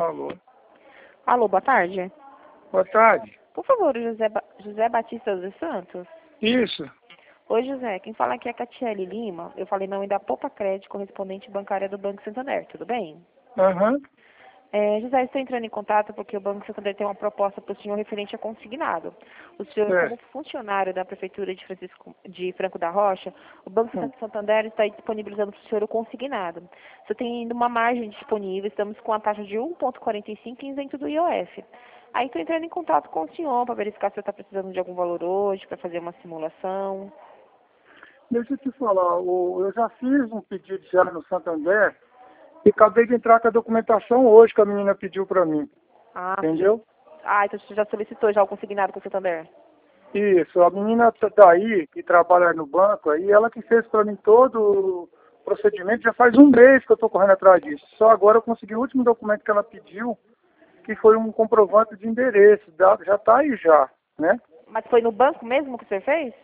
Alô. Alô, boa tarde. Boa tarde. Por favor, José Batista dos Santos. Isso. Oi, José. Quem fala aqui é a Catiele Lima. Eu falei em nome da Poupa Crédito, correspondente bancária do Banco Santander. Tudo bem? Aham. José, estou entrando em contato porque o Banco Santander tem uma proposta para o senhor referente a consignado. O senhor, como funcionário da Prefeitura de Franco da Rocha, o Banco Santander está disponibilizando para o senhor o consignado. Você tem ainda uma margem disponível, estamos com a taxa de 1,45 isento do IOF. Aí estou entrando em contato com o senhor para verificar se você está precisando de algum valor hoje, para fazer uma simulação. Deixa eu te falar, eu já fiz um pedido já no Santander e acabei de entrar com a documentação hoje que a menina pediu para mim. Ah, Entendeu? então você já solicitou já o consignado com o Santander? Isso, a menina daí, que trabalha no banco, aí ela que fez para mim todo o procedimento, já faz um mês que eu estou correndo atrás disso. Só agora eu consegui o último documento que ela pediu, que foi um comprovante de endereço, já está aí já, né? Mas foi no banco mesmo que o senhor fez?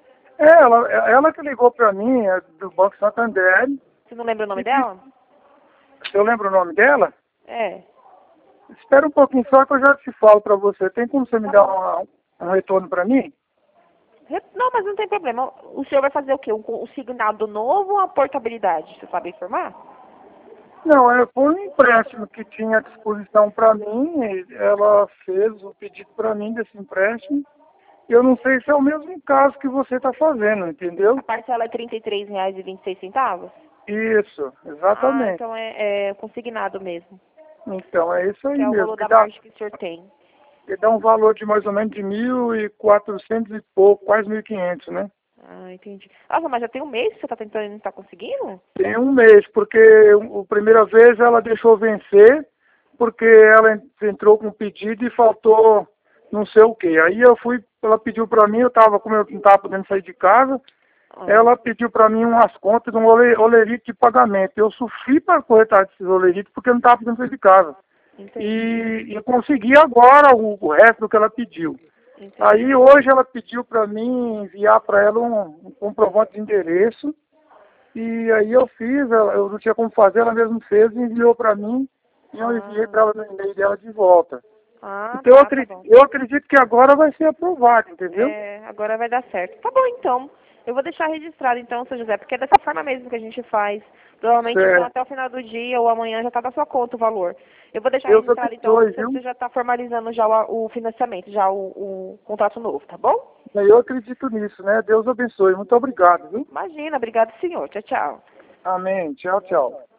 Ela que ligou para mim, é do Banco Santander. Você não lembra o nome dela? Eu lembro o nome dela? É. Espera um pouquinho só que eu já te falo para você. Tem como você me Tá dar bom. um retorno para mim? Não, mas não tem problema. O senhor vai fazer o quê? Um signado novo ou a portabilidade? Você sabe informar? Não, foi um empréstimo que tinha à disposição para mim. Ela fez o pedido para mim desse empréstimo. E eu não sei se é o mesmo caso que você está fazendo, entendeu? A parcela é R$ 33,26? Isso, Ah, exatamente. então é consignado mesmo. Então, é isso Que aí é o mesmo. valor da margem que o senhor tem. Que dá um valor de mais ou menos de 1.400 e pouco, quase 1.500, né? Ah, entendi. Nossa, mas já tem um mês que você está tentando e não está conseguindo? Tem um mês, porque a primeira vez ela deixou vencer, porque ela entrou com um pedido e faltou não sei o quê. Aí ela pediu para mim, como eu não estava podendo sair de casa, ela pediu para mim umas contas de um olerite de pagamento. Eu sofri para corretar desses olerites porque eu não estava podendo sair de casa. Entendi. E eu consegui agora o resto do que ela pediu. Entendi. Aí hoje ela pediu para mim enviar para ela um comprovante de endereço. E aí eu fiz, eu não tinha como fazer, ela mesmo fez e enviou para mim. E eu enviei para ela no e-mail dela de volta. Ah, Então tá bom. eu acredito que agora vai ser aprovado, entendeu? Agora vai dar certo. Tá bom, então. Eu vou deixar registrado, então, seu José, porque é dessa forma mesmo que a gente faz. Provavelmente, então, Certo. até o final do dia ou amanhã já tá na sua conta o valor. Eu vou deixar Deus registrado, então, abençoe, que viu? você já está formalizando já o financiamento, já o contrato novo, tá bom? Eu acredito nisso, né? Deus abençoe. Muito obrigado, viu? Imagina, obrigado, senhor. Tchau, tchau. Amém. Tchau, tchau.